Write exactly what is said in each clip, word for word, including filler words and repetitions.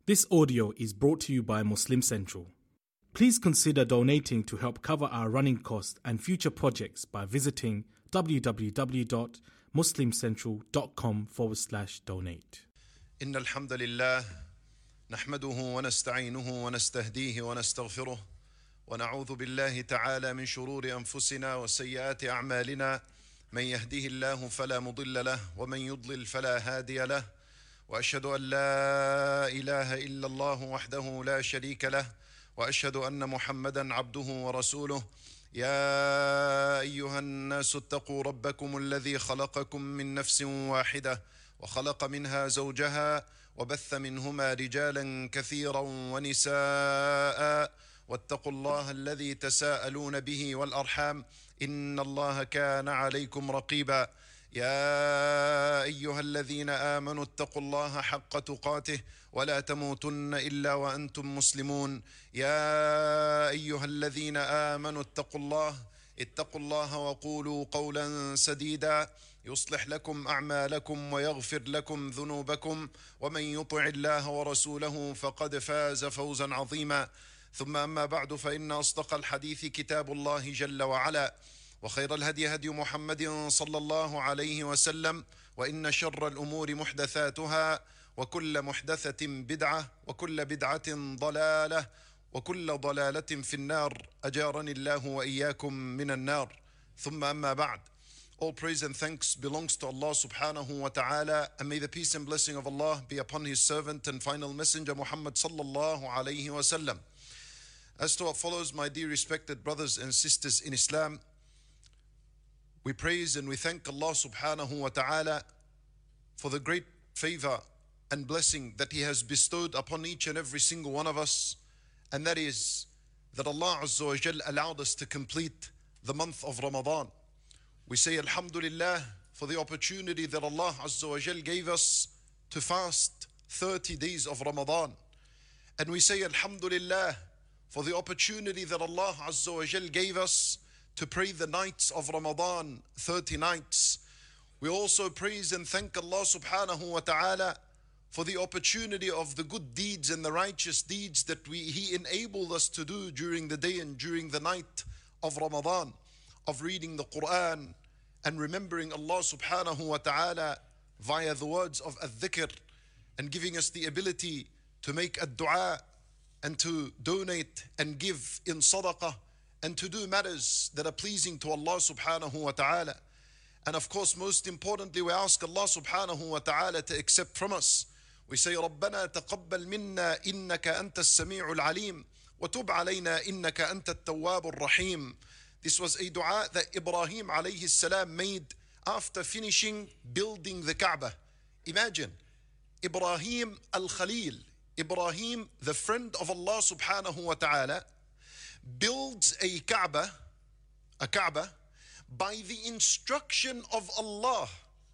This audio is brought to you by Muslim Central. Please consider donating to help cover our running costs and future projects by visiting www.muslimcentral.com forward slash donate. إن الحمد لله نحمده ونستعينه ونستهديه ونستغفره ونعوذ بالله تعالى من شرور أنفسنا وسيئات أعمالنا من يهده الله فلا مضل له ومن يضلل فلا هادي له وأشهد أن لا إله إلا الله وحده لا شريك له وأشهد أن محمدا عبده ورسوله يا أيها الناس اتقوا ربكم الذي خلقكم من نفس واحدة وخلق منها زوجها وبث منهما رجالا كثيرا ونساء واتقوا الله الذي تساءلون به والأرحام إن الله كان عليكم رقيبا يا أيها الذين آمنوا اتقوا الله حق تقاته ولا تموتن إلا وأنتم مسلمون يا أيها الذين آمنوا اتقوا الله اتقوا الله وقولوا قولا سديدا يصلح لكم أعمالكم ويغفر لكم ذنوبكم ومن يطع الله ورسوله فقد فاز فوزا عظيما ثم أما بعد فإن أصدق الحديث كتاب الله جل وعلا وخير الهدي هدي محمد صلى الله عليه وسلم وإن شر الأمور محدثاتها وكل محدثة بدعة وكل بدعة ضلالة وكل ضلالة في النار أجارني الله وإياكم من النار ثم أما بعد. All praise and thanks belongs to Allah subhanahu wa ta'ala, and may the peace and blessing of Allah be upon his servant and final messenger Muhammad sallallahu alayhi wa sallam. As to what follows, my dear respected brothers and sisters in Islam, we praise and we thank Allah subhanahu wa ta'ala for the great favor and blessing that He has bestowed upon each and every single one of us, and that is that Allah Azza wa Jal allowed us to complete the month of Ramadan. We say Alhamdulillah for the opportunity that Allah Azza wa Jal gave us to fast thirty days of Ramadan. And we say Alhamdulillah for the opportunity that Allah Azza wa Jal gave us to pray the nights of Ramadan, thirty nights. We also praise and thank Allah subhanahu wa ta'ala for the opportunity of the good deeds and the righteous deeds that we, He enabled us to do during the day and during the night of Ramadan, of reading the Quran and remembering Allah subhanahu wa ta'ala via the words of al-dhikr, and giving us the ability to make a dua and to donate and give in sadaqah and to do matters that are pleasing to Allah subhanahu wa ta'ala. And of course, most importantly, we ask Allah subhanahu wa ta'ala to accept from us. We say, رَبَّنَا تَقَبَّلْ مِنَّا إِنَّكَ أَنْتَ السَّمِيعُ الْعَلِيمُ وَتُبْ عَلَيْنَا إِنَّكَ أَنْتَ التَّوَّابُ الرَّحِيمُ. This was a dua that Ibrahim alayhi salam made after finishing building the Kaaba. Imagine, Ibrahim al-Khalil, Ibrahim, the friend of Allah subhanahu wa ta'ala, builds a Kaaba, a Kaaba, by the instruction of Allah.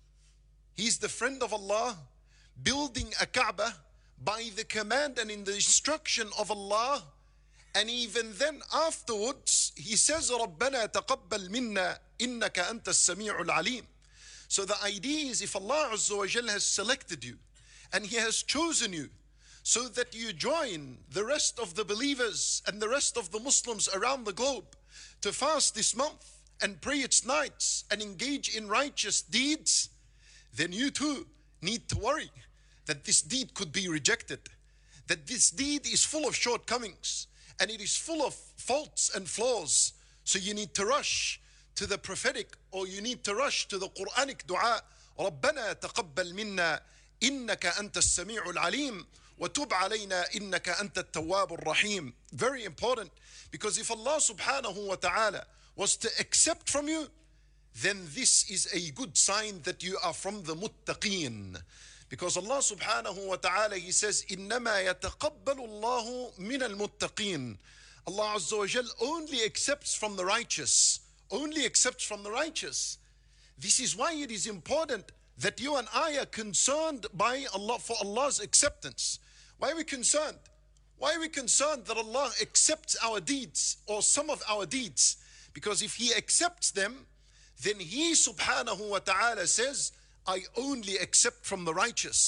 He's the friend of Allah, building a Kaaba by the command and in the instruction of Allah. And even then afterwards, he says, رَبَّنَا تَقَبَّلْ مِنَّا إِنَّكَ أَنْتَ السَّمِيعُ الْعَلِيمُ. So the idea is, if Allah Azza wa Jal has selected you and He has chosen you so that you join the rest of the believers and the rest of the Muslims around the globe to fast this month and pray its nights and engage in righteous deeds, then you too need to worry that this deed could be rejected, that this deed is full of shortcomings and it is full of faults and flaws. So you need to rush to the prophetic, or you need to rush to the Quranic dua, رَبَّنَا تَقَبَّلْ مِنَّا إِنَّكَ أَنْتَ السَّمِيعُ الْعَلِيمُ وَتُبْ عَلَيْنَا إِنَّكَ أَنْتَ التَّوَّابُ الرَّحِيمُ. Very important, because if Allah subhanahu wa ta'ala was to accept from you, then this is a good sign that you are from the muttaqeen. Because Allah subhanahu wa ta'ala, He says, إِنَّمَا يَتَقَبَّلُ اللَّهُ مِنَ الْمُتَّقِينَ. Allah Azza wa Jal only accepts from the righteous, only accepts from the righteous. This is why it is important that you and I are concerned by Allah, for Allah's acceptance. Why are we concerned? Why are we concerned that Allah accepts our deeds or some of our deeds? Because if He accepts them, then He subhanahu wa ta'ala says, I only accept from the righteous.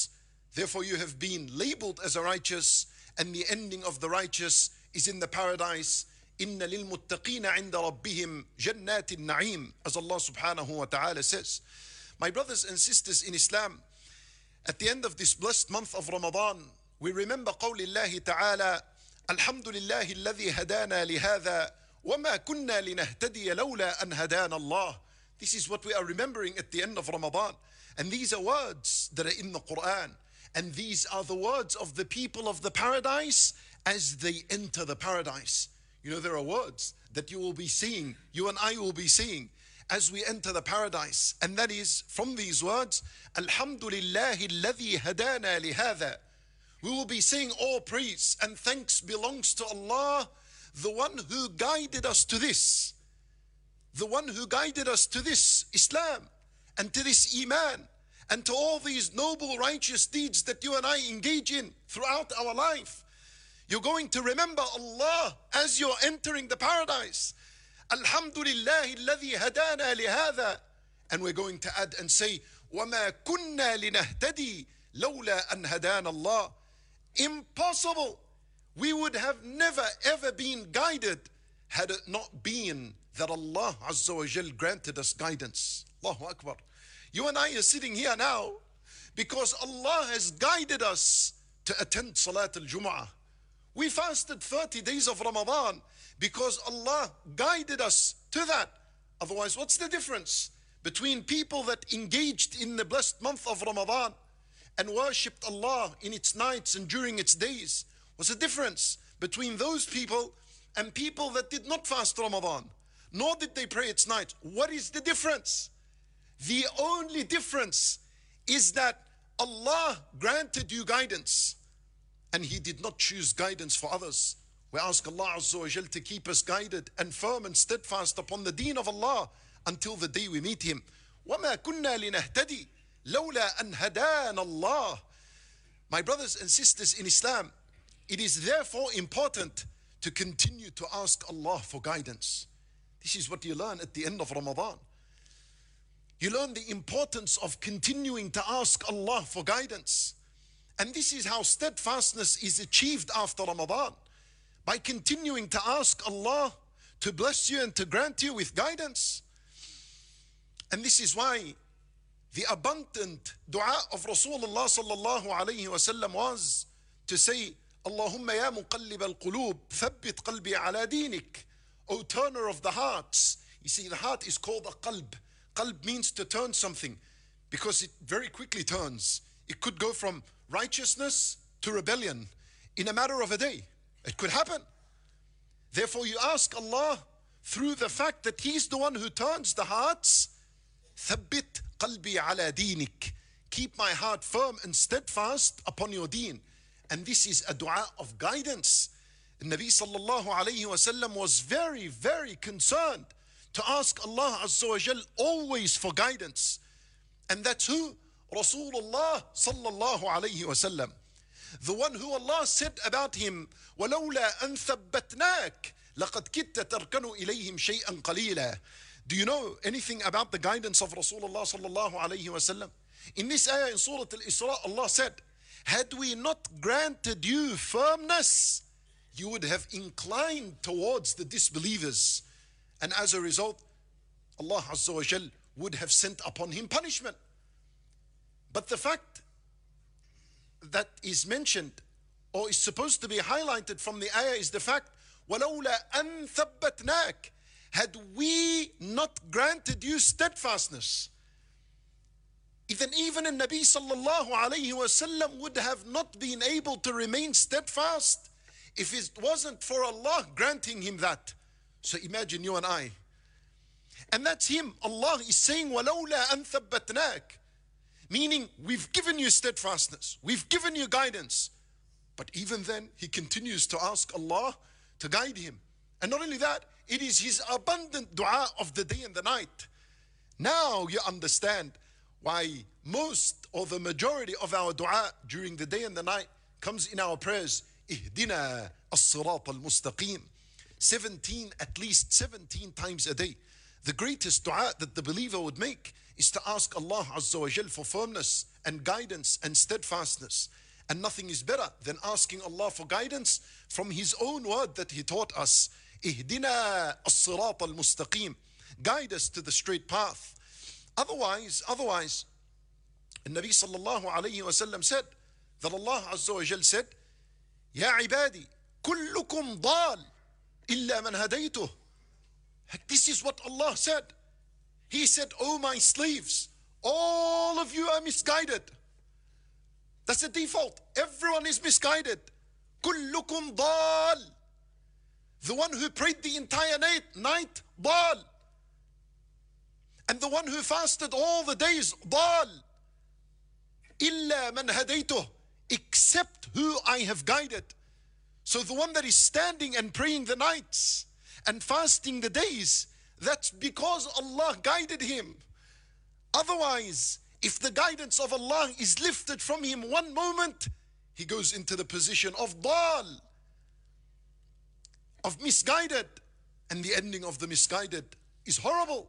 Therefore you have been labeled as a righteous, and the ending of the righteous is in the paradise. Inna lil muttaqina inda rabbihim jannatin na'im, as Allah subhanahu wa ta'ala says. My brothers and sisters in Islam, at the end of this blessed month of Ramadan, we remember قول الله تعالى الحمد لله الذي هدانا لهذا وما كنا لنهتدي لولا أن هدانا الله. This is what we are remembering at the end of Ramadan. And these are words that are in the Quran. And these are the words of the people of the paradise as they enter the paradise. You know, there are words that you will be seeing, you and I will be seeing as we enter the paradise. And that is from these words, Alhamdulillahi alladhi hadana lihada. We will be saying all praise and thanks belongs to Allah, the one who guided us to this. The one who guided us to this Islam and to this Iman and to all these noble righteous deeds that you and I engage in throughout our life. You're going to remember Allah as you're entering the paradise. Alhamdulillahi alladhi hadana lihada. And we're going to add and say, وَمَا كُنَّا لِنَهْتَدِي لَوْلَا أَنْ هَدَانَ اللَّهِ. Impossible. We would have never ever been guided had it not been that Allah Azza wa Jal granted us guidance. Allahu Akbar. You and I are sitting here now because Allah has guided us to attend Salat al-Jum'ah. We fasted thirty days of Ramadan because Allah guided us to that. Otherwise, what's the difference between people that engaged in the blessed month of Ramadan and worshipped Allah in its nights and during its days? What's the difference between those people and people that did not fast Ramadan, nor did they pray its night? What is the difference? The only difference is that Allah granted you guidance and He did not choose guidance for others. We ask Allah Azza wa Jal to keep us guided and firm and steadfast upon the deen of Allah until the day we meet Him. وَمَا كُنَّا لِنَهْتَدِي لَوْلَا أَنْ هَدَانَ اللَّهِ. My brothers and sisters in Islam, it is therefore important to continue to ask Allah for guidance. This is what you learn at the end of Ramadan. You learn the importance of continuing to ask Allah for guidance. And this is how steadfastness is achieved after Ramadan. By continuing to ask Allah to bless you and to grant you with guidance. And this is why the abundant dua of Rasulullah sallallahu alayhi wa sallam was to say, Allahumma ya muqallib al-qulub, thabbit qalbi ala dinik. O turner of the hearts. You see, the heart is called a qalb. Qalb means to turn something because it very quickly turns. It could go from righteousness to rebellion in a matter of a day. It could happen. Therefore you ask Allah through the fact that He's the one who turns the hearts, thabbit qalbi ala dinik. Keep my heart firm and steadfast upon your deen. And this is a dua of guidance. The Nabi sallallahu alayhi wa sallam was very, very concerned to ask Allah Azza wa Jal always for guidance. And that's who? Rasulullah sallallahu alayhi wa sallam. The one who Allah said about him, وَلَوْلَا أَن ثَبَّتْنَاكَ لَقَدْ كِدْتَ تَرْكَنُ إِلَيْهِمْ شَيْئًا قَلِيلًا. Do you know anything about the guidance of Rasulullah sallallahu alayhi wa sallam? In this ayah in Surah Al-Isra, Allah said, had we not granted you firmness, you would have inclined towards the disbelievers. And as a result, Allah Azza wa Jal would have sent upon him punishment. But the fact that is mentioned or is supposed to be highlighted from the ayah is the fact, وَلَوْلَا أَن ثَبَّتْنَاكَ. Had we not granted you steadfastness, then even a Nabi sallallahu alayhi wa sallam would have not been able to remain steadfast if it wasn't for Allah granting him that. So imagine you and I. And that's him. Allah is saying, وَلَوْلَا أَن ثَبَّتْنَاكَ. Meaning, we've given you steadfastness. We've given you guidance. But even then, he continues to ask Allah to guide him. And not only that, it is his abundant dua of the day and the night. Now you understand why most or the majority of our dua during the day and the night comes in our prayers. Ihdina as-sirat al-mustaqim. seventeen, at least seventeen times a day. The greatest dua that the believer would make is to ask Allah Azza wa Jal for firmness and guidance and steadfastness. And nothing is better than asking Allah for guidance from His own word that He taught us. Ihdina as-sirat al-mustaqim. Guide us to the straight path. Otherwise, otherwise, the Nabi sallallahu alayhi wa sallam said that Allah Azza wa Jal said, Ya ibadi, kullukum dal, illa man hadaytuh. This is what Allah said. He said, oh my slaves, all of you are misguided. That's the default. Everyone is misguided. Kullukum dal. The one who prayed the entire night, night, dal. And the one who fasted all the days, dal. Illa man hadaytuh. Except who I have guided. So the one that is standing and praying the nights and fasting the days, that's because Allah guided him. Otherwise, if the guidance of Allah is lifted from him one moment, he goes into the position of dal, of misguided, and the ending of the misguided is horrible.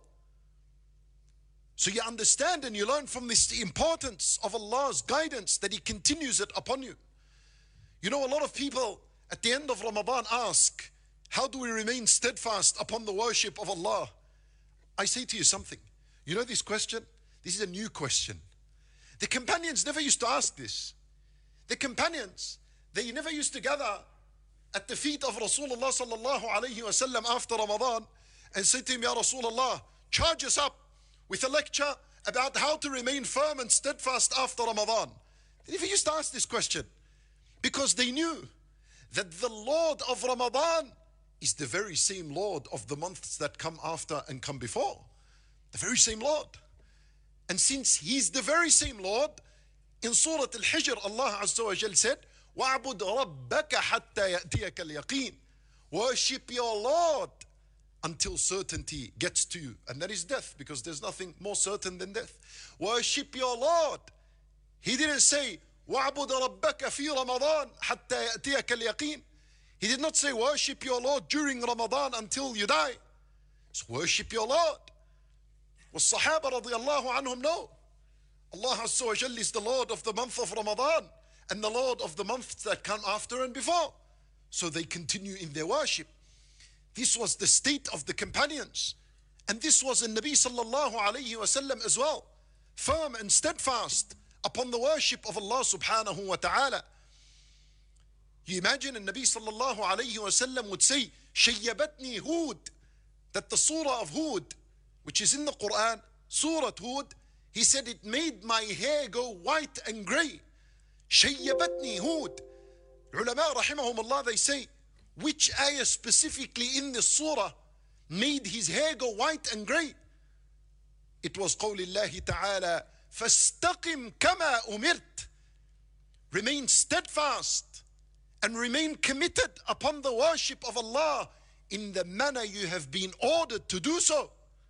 So you understand and you learn from this the importance of Allah's guidance, that He continues it upon you. You know, a lot of people at the end of Ramadan ask, how do we remain steadfast upon the worship of Allah? I say to you something. You know this question? This is a new question. The companions never used to ask this. The companions, they never used to gather at the feet of Rasulullah sallallahu alayhi wa sallam after Ramadan and say to him, Ya Rasulullah, charge us up with a lecture about how to remain firm and steadfast after Ramadan. They never used to ask this question because they knew that the Lord of Ramadan is the very same Lord of the months that come after and come before. The very same Lord. And since He's the very same Lord, in Surah Al-Hijr, Allah Azza wa Jal said, وَعْبُدْ رَبَّكَ حَتَّى يَأْتِيَكَ الْيَقِينَ. Worship your Lord until certainty gets to you. And that is death, because there's nothing more certain than death. Worship your Lord. He didn't say, وَعْبُدْ رَبَّكَ فِي رَمَضَانَ حَتَّى يَأْتِيَكَ الْيَقِينَ. He did not say, worship your Lord during Ramadan until you die. So worship your Lord. والصحابة رضي الله عنهم know. Allah Azza wa Jal is the Lord of the month of Ramadan and the Lord of the months that come after and before. So they continue in their worship. This was the state of the companions. And this was in Nabi sallallahu alayhi wa sallam as well. Firm and steadfast upon the worship of Allah subhanahu wa ta'ala. You imagine and Nabi sallallahu alayhi wa sallam would say, Shayyabatni Hud, that the surah of Hud, which is in the Quran, Surah Hud, he said it made my hair go white and grey. Shayyabatni Hud. Ulama rahimahumullah, they say, which ayah specifically in the surah made his hair go white and grey? It was qawlillahi ta'ala, فَاسْتَقِمْ كَمَا أُمِرْتَ. Remain steadfast and remain committed upon the worship of Allah in the manner you have been ordered to do so.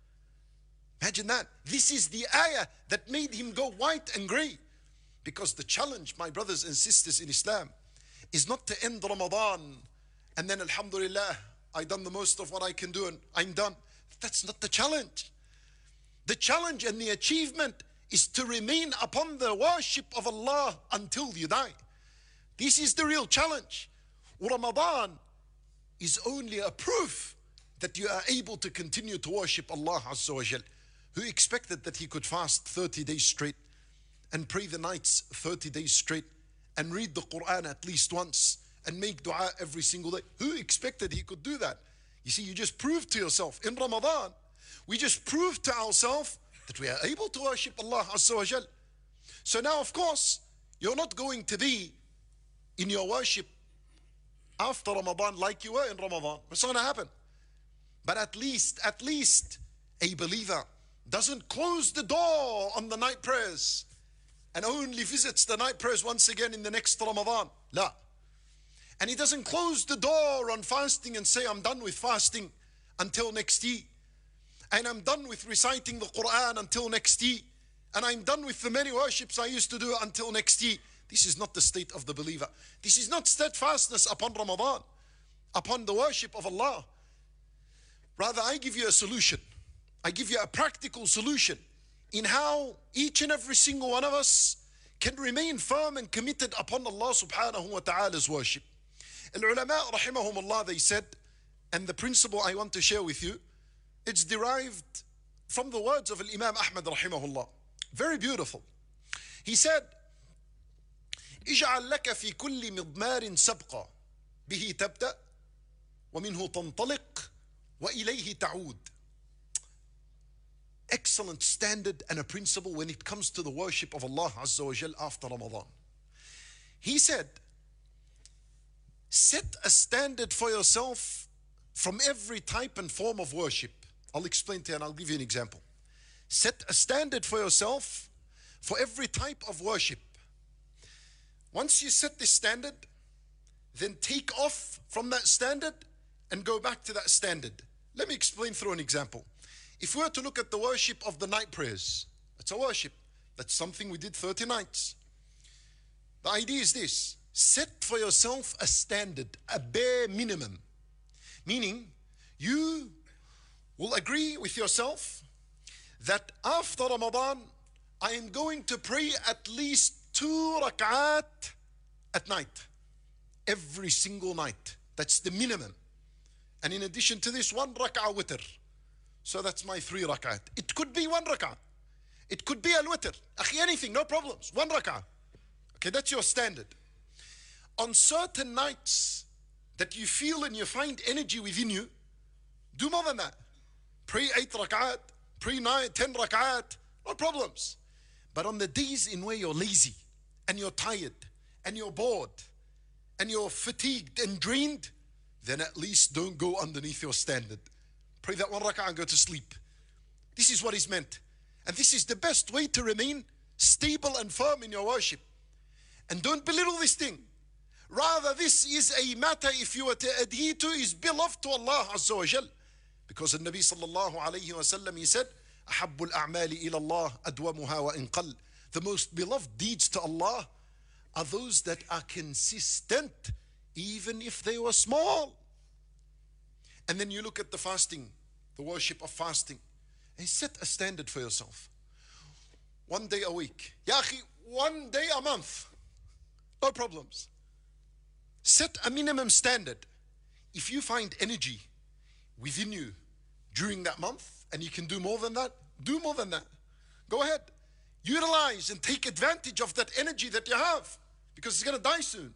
Imagine that. This is the ayah that made him go white and grey. Because the challenge, my brothers and sisters in Islam, is not to end Ramadan and then alhamdulillah, I done the most of what I can do and I'm done. That's not the challenge. The challenge and the achievement is to remain upon the worship of Allah until you die. This is the real challenge. Ramadan is only a proof that you are able to continue to worship Allah Azza wa Jal. Who expected that he could fast thirty days straight and pray the nights thirty days straight and read the Quran at least once and make dua every single day? Who expected he could do that? You see, you just proved to yourself in Ramadan, we just proved to ourselves that we are able to worship Allah Azza wa Jal. So now, of course, you're not going to be in your worship after Ramadan like you were in Ramadan. It's not going to happen. But at least, at least a believer doesn't close the door on the night prayers and only visits the night prayers once again in the next Ramadan. La. And he doesn't close the door on fasting and say, I'm done with fasting until next year. And I'm done with reciting the Quran until next year. And I'm done with the many worships I used to do until next year. This is not the state of the believer. This is not steadfastness upon Ramadan, upon the worship of Allah. Rather, I give you a solution. I give you a practical solution in how each and every single one of us can remain firm and committed upon Allah subhanahu wa ta'ala's worship. Al-ulama rahimahumullah, they said, and the principle I want to share with you, it's derived from the words of Imam Ahmad rahimahullah. Very beautiful. He said, اجعل لك في كل مضمار سبقا به تبدأ ومنه تنطلق وإليه تعود. Excellent standard and a principle when it comes to the worship of Allah Azza wa Jal after Ramadan. He said, set a standard for yourself from every type and form of worship. I'll explain to you and I'll give you an example. Set a standard for yourself for every type of worship. Once you set this standard, then take off from that standard and go back to that standard. Let me explain through an example. If we were to look at the worship of the night prayers, it's a worship. That's something we did thirty nights. The idea is this: set for yourself a standard, a bare minimum. Meaning, you will agree with yourself that after Ramadan, I am going to pray at least two rak'at at night. Every single night. That's the minimum. And in addition to this, one rak'ah witr. So that's my three rak'at. It could be one rak'ah. It could be al-witr. Akhi, anything, no problems. One rak'ah. Okay, that's your standard. On certain nights that you feel and you find energy within you, do more than that. Pray eight rak'at, pray nine, ten rak'at, no problems. But on the days in where you're lazy and you're tired and you're bored and you're fatigued and drained, then at least don't go underneath your standard. Pray that one rak'ah and go to sleep. This is what is meant. And this is the best way to remain stable and firm in your worship. And don't belittle this thing. Rather, this is a matter, if you were to adhere to, is beloved to Allah Azza wa Jal. Because the Nabi sallallahu alayhi wa sallam, he said, أَحَبُّ الْأَعْمَالِ إِلَى اللَّهِ أَدْوَمُهَا وَإِنْ قَلْ. The most beloved deeds to Allah are those that are consistent, even if they were small. And then you look at the fasting, the worship of fasting, and set a standard for yourself. One day a week. Ya akhi, one day a month. No problems. Set a minimum standard. If you find energy within you during that month, and you can do more than that, do more than that. Go ahead. Utilize and take advantage of that energy that you have, because it's going to die soon.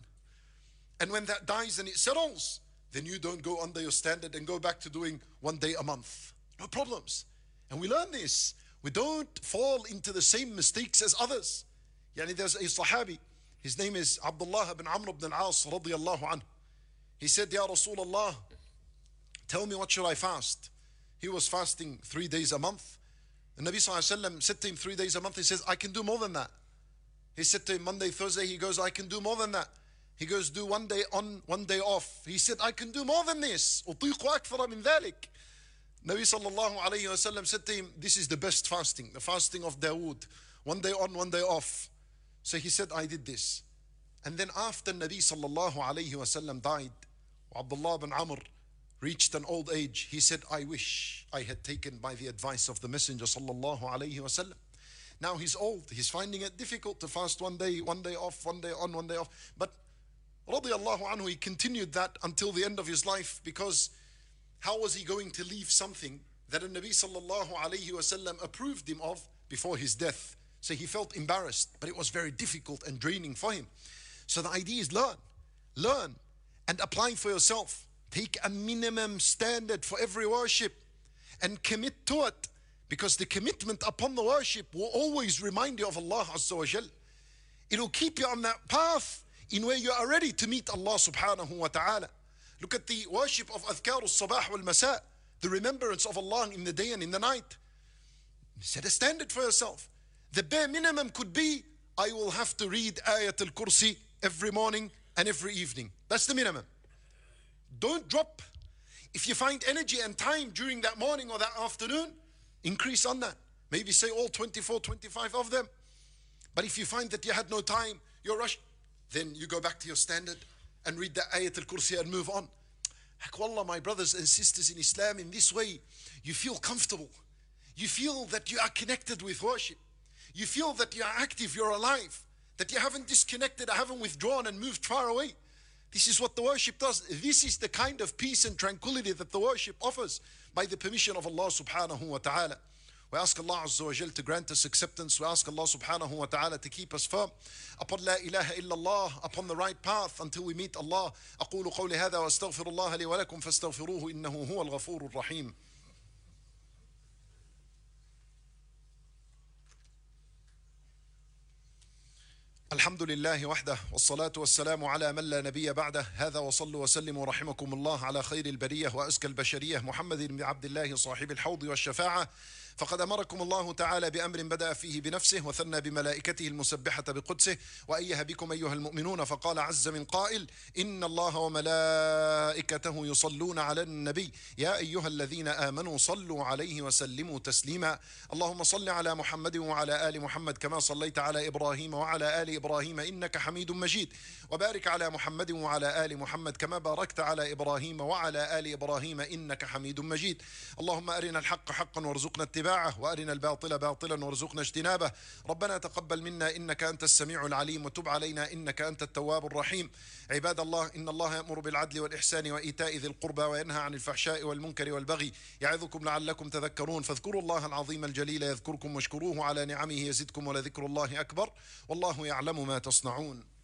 And when that dies and it settles, then you don't go under your standard and go back to doing one day a month. No problems. And we learn this. We don't fall into the same mistakes as others. Yani there's a Sahabi. His name is Abdullah ibn Amr ibn al-As radiyallahu anhu. He said, Ya Rasulullah, tell me what should I fast? He was fasting three days a month. The Nabi sallallahu alayhi wa sallam said to him three days a month. He says, I can do more than that. He said to him Monday, Thursday, he goes, I can do more than that. He goes, do one day on, one day off. He said, I can do more than this. أُطِيقُ أَكْثَرَ مِنْ ذَلِكَ. Nabi sallallahu alayhi wa sallam said to him, this is the best fasting, the fasting of Dawood. One day on, one day off. So he said, I did this. And then after Nabi sallallahu alayhi wa sallam died, Abdullah bin Amr reached an old age. He said, I wish I had taken by the advice of the Messenger sallallahu alayhi wa sallam. Now he's old. He's finding it difficult to fast one day, one day off, one day on, one day off. But radiyallahu anhu, he continued that until the end of his life, because how was he going to leave something that the Nabi sallallahu alayhi wa sallam approved him of before his death? So he felt embarrassed, but it was very difficult and draining for him. So the idea is learn, learn and apply for yourself. Take a minimum standard for every worship and commit to it, because the commitment upon the worship will always remind you of Allah Azza wa Jal. It will keep you on that path in where you are ready to meet Allah subhanahu wa ta'ala. Look at the worship of Adhkar al-Sabah wal-Masa, the remembrance of Allah in the day and in the night. Set a standard for yourself. The bare minimum could be, I will have to read Ayat al-Kursi every morning and every evening. That's the minimum. Don't drop. If you find energy and time during that morning or that afternoon, increase on that. Maybe say all twenty-four, twenty-five of them. But if you find that you had no time, you're rushed, then you go back to your standard and read the Ayat al-Kursi and move on. Wallah, my brothers and sisters in Islam, in this way, you feel comfortable. You feel that you are connected with worship. You feel that you are active, you're alive. that you haven't disconnected, haven't withdrawn and moved far away. This is what the worship does. This is the kind of peace and tranquility that the worship offers by the permission of Allah subhanahu wa ta'ala. We ask Allah Azza wa Jal to grant us acceptance. We ask Allah subhanahu wa ta'ala to keep us firm upon la ilaha illallah, upon the right path until we meet Allah. أقول قولي هذا وأستغفر الله لي ولكم فاستغفروه إنه هو الغفور الرحيم. الحمد لله وحده والصلاة والسلام على من لا نبي بعده. هذا وصلوا وسلموا رحمكم الله على خير البرية وأزكى البشرية محمد بن عبد الله صاحب الحوض والشفاعة. فقد أمركم الله تعالى بأمر بدأ فيه بنفسه وثنى بملائكته المسبحة بقدسه وأيه بكم أيها المؤمنون فقال عز من قائل إن الله وملائكته يصلون على النبي يا أيها الذين آمنوا صلوا عليه وسلموا تسليما. اللهم صل على محمد وعلى آل محمد كما صليت على إبراهيم وعلى آل إبراهيم إنك حميد مجيد، وبارك على محمد وعلى آل محمد كما باركت على إبراهيم وعلى آل إبراهيم إنك حميد مجيد. اللهم أرنا الحق حقا وارزقنا اتباعه وأرنا الباطل باطلا وارزقنا اجتنابه. ربنا تقبل منا إنك أنت السميع العليم وتب علينا إنك أنت التواب الرحيم. عباد الله، إن الله يأمر بالعدل والإحسان وإيتاء ذي القربى وينهى عن الفحشاء والمنكر والبغي يعظكم لعلكم تذكرون. فاذكروا الله العظيم الجليل يذكركم واشكروه على نعمه يزدكم ولذكر الله أكبر والله يعلم ما تصنعون.